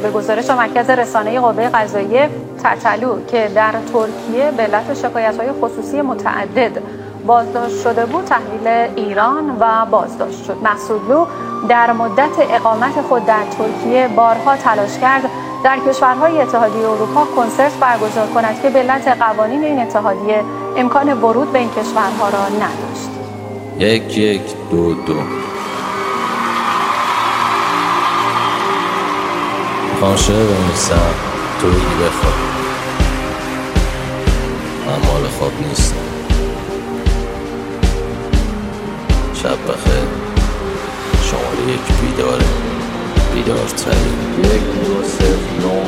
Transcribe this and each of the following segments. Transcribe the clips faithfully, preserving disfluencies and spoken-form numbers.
به گزارش مرکز رسانه قوه قضاییه تتلو که در ترکیه به علت شکایت‌های خصوصی متعدد بازداشت شده بود تحویل ایران و بازداشت شد. مقصودلو در مدت اقامت خود در ترکیه بارها تلاش کرد در کشورهای اتحادیه اروپا کنسرت برگزار کند که به علت قوانین این اتحادیه امکان ورود به این کشورها را نداشت. یک یک دو دو خانشه بمیستم تو بگی بخواب، من مال خواب نیستم. شب بخیر، شماره یک بیداره، بیدارتری. یک دو صفر نو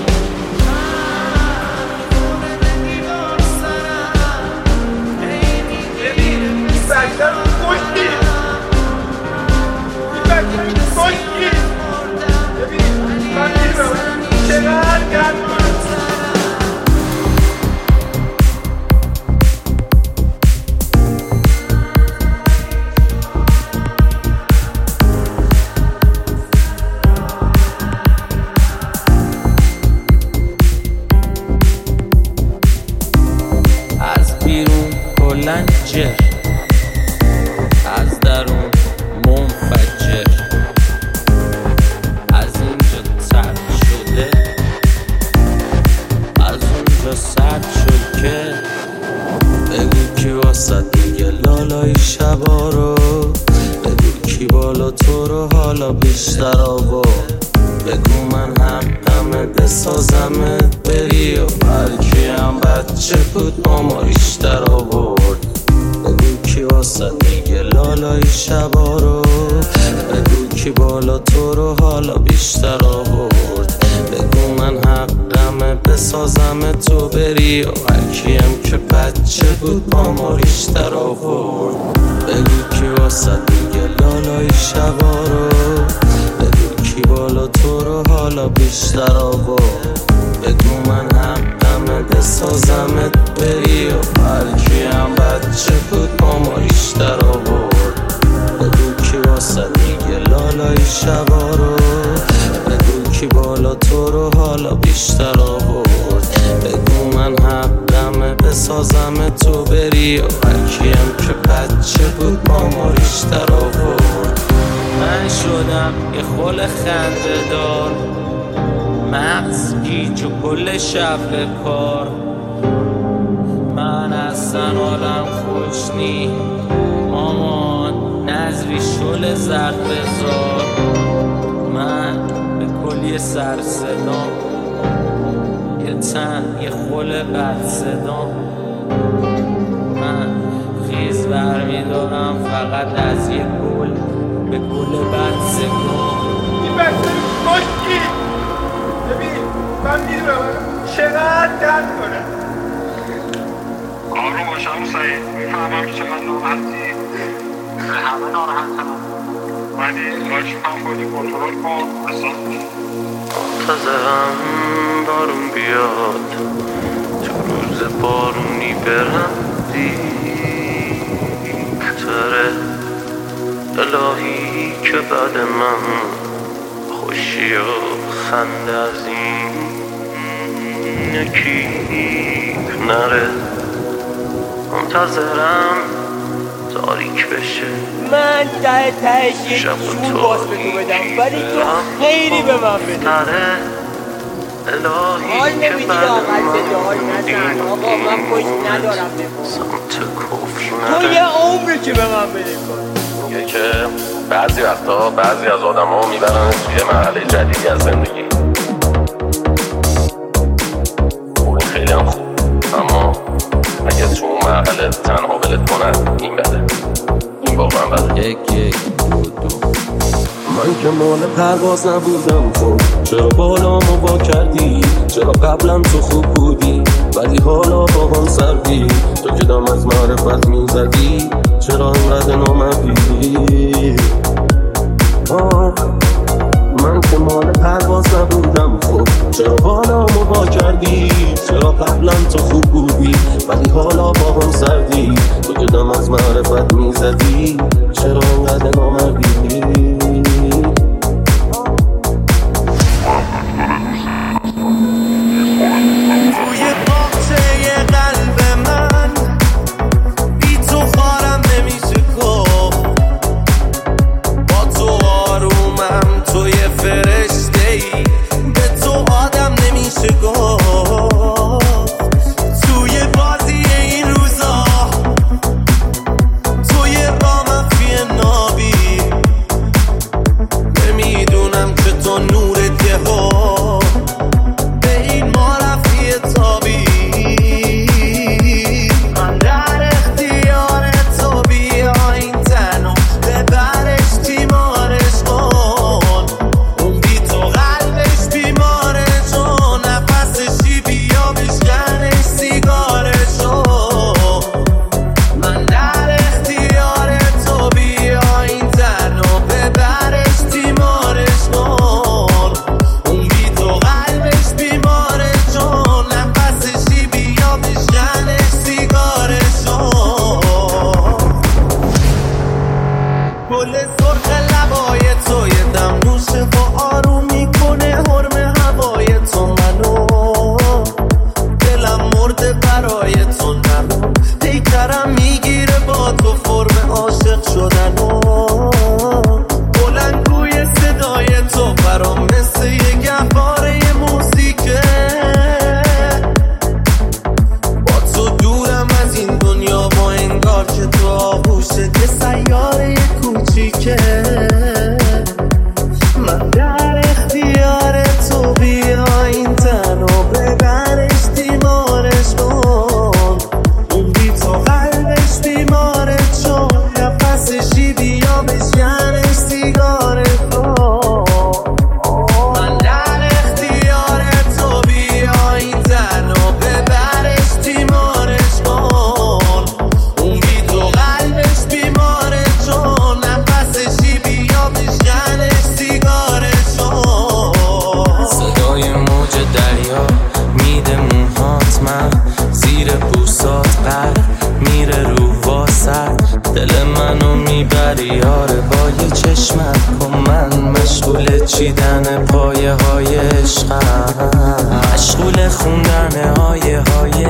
از بیرون کلن جر، از درون منفجر، از اینجا ترد شده، از اونجا سرد شد که بگو کی واسد میگه لالای شبا رو، بگو کی بالا تو رو حالا بیشتر آورد، بگو من حقمه بسازمه بری و هرکیم بچه بود با ما ریشتر آورد، بگو کی واسد میگه لالای شبا رو، بگو کی بالا تو رو حالا بیشتر آورد، بگو من حقمه بسازمه تو بری و هرکیم که بچه بود با ما ریشتر آورد، بگو کی واسد میگه لالای شبا رو، بگو کی بالا تو رو حالا بیشتر آورد، بگو من حقمه بسازمت بری و هرکیم بچه بود با ما ریشتر آورد، بگو کی واسد میگه لالای شبا رو، بگو کی بالا تو رو حالا بیشتر آورد، بگو من حقمه بسازمت تو بری و هرکیم که بچه بود با ما ریشتر آورد. من شدم یه خل خنده دار، مغز گیج و کل شب به کار، من اصلا حالم خوش نی مامان نظری شل زرد بزار، من به کلی سر صدام یه تن یه خل بد صدام، من خیز برمیدارم فقط از یه گل به گل بد سگام. این بچه خوشگی ببین من میدونم چقدر درد کنه. آروم باش همون سعید، میفهمم که چقدر ناراحتی، همه ناراحتم، ولی راجی هم خودی کنترل کن. اصلا منتظرم بارون بیاد، تو روز بارونی برم دیتره الهی که بعد من خوشی و خنده از این یکی نره، منتظرم تاریک بشه، من ته تهش یک جون باز به تو بدم ولی تو خیلی به من بده. حال نمیدید آقل بده، حال نزن آقا من پشت ندارم نمون، تو یه عمری که به من بده کن. میگه که بعضی وقتا بعضی از آدم ها میبرن توی مرحله جدیدی از زندگی، این خیلی هم خوب، اما اگه تو اون مرحله تنها ولت کنن این بده، این واقعا بده. یک یک دو دو من که مال پرواز نبودم، خب چرا بالامو وا کردی؟ چرا قبلا تو خوب بودی ولی حالا با هم سردی؟ تو که دم از معرفت میزدی چرا اینقدر نامردی؟ آه من که مال پرواز نبودم، خب چرا بالامو وا کردی؟ چرا قبلا تو خوب بودی ولی حالا با هم سردی؟ تو که دم از معرفت میزدی چرا اینقدر نامردی؟ پیچیدن پایه های عشقم، مشغول خوندن آیه های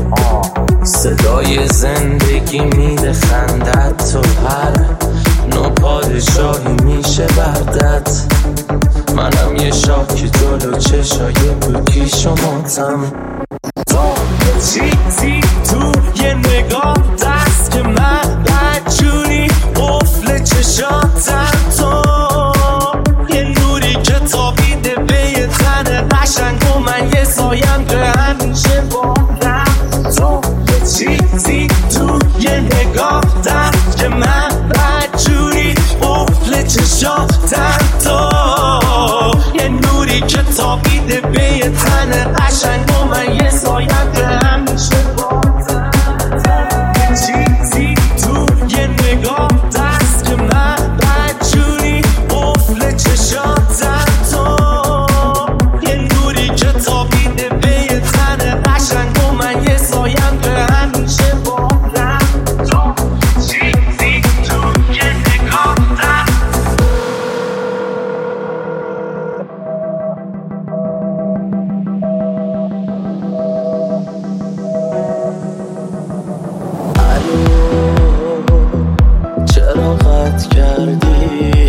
صدای زندگی میده خندت، تو هر نوع پادشاهی میشه بردت. منم یه شاه که جلو چشای بکیش و ماتم. تو یه چیزی تو یه نگاه دست که من بدجوری قفل چشاتم. تو یه نوری که تابیده به یه تن قشنگ و من یه سایم که همیشه بادم. تو یه چیزی تو یه نگاه دست که من بدجوری قفل چشاتم. تو یه نوری که تابیده به یه تن قشنگ و من یه سایم که همیشه بادم. یه چیزی تو یه نگاه دست که من بدجوری قفل چشاتم. تو یه نوری که تابیده به یه تن قشنگ و من یه سایم که همیشه بادم. تو چیزی تو یه نگاه دست. چرا قطع کردی؟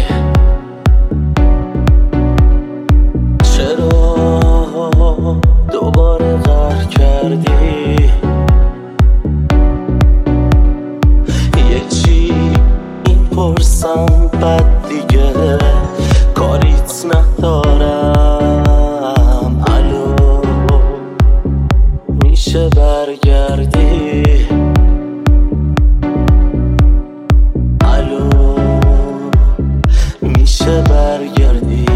چرا دوباره قهر کردی؟ یه چی این پرسم بد دیگه کاریت ندارم. الو میشه برگردی؟ میشه برگردی؟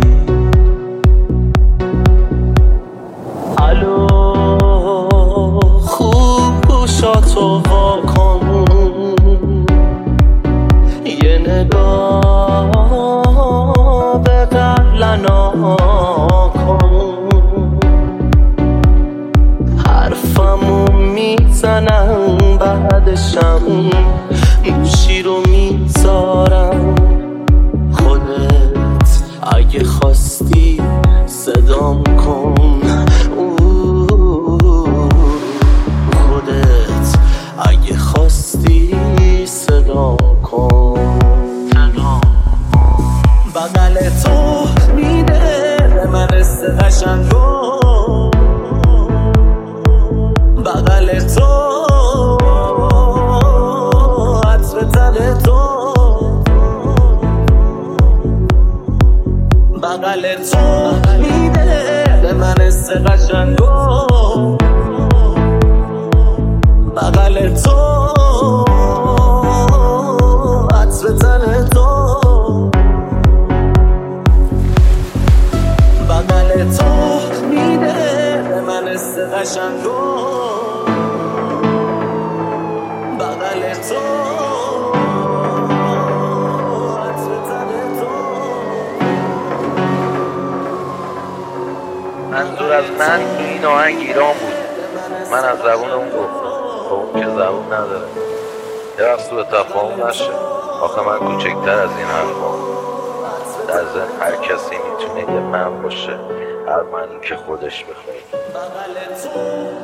الو خوب گوشاتو واکن، یه نگاه به قبلنا کن. حرفمو میزنم بعدشم گوشی رو میذارم. خودت اگه خواستی صدام کن. خودت اگه خواستی صدا کن. بغل تو میده من حس قشنگو، بغل تو عطر تن تو، بغل تو میده به من حس قشنگو، بغل تو عطر تن تو، بغل تو میده به من حس قشنگو، بغل تو منظور از من تو این آهنگ ایران بود. من از زبون اون گفتم با اون که زبون نداره. یه وقت سوء تفاهم نشه. آخه من کوچکتر از این حرفا. در ضمن هر کسی میتونه یه من باشه، هر منی که خودش بخواد.